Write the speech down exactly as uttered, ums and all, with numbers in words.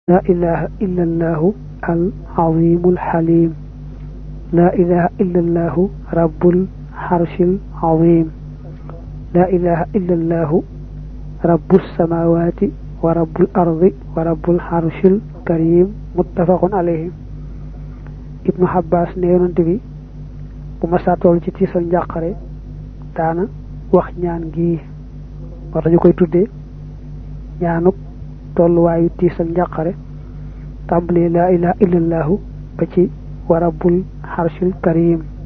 لا إله إلا الله العظيم الحليم لا إله إلا الله رب الحرش العظيم لا إله إلا الله رب السماوات ورب الأرض ورب الحرش الكريم متفق عليه. ابن حباس نيونت بي bu ma sa tol ci tiisal njàqare daana wax ñaan gi war ñu koy tuddee ñaanuk tolluwaayu tiisal njàqare tàmbali la ilaha illallahu ba ci wa rabbul harshil karim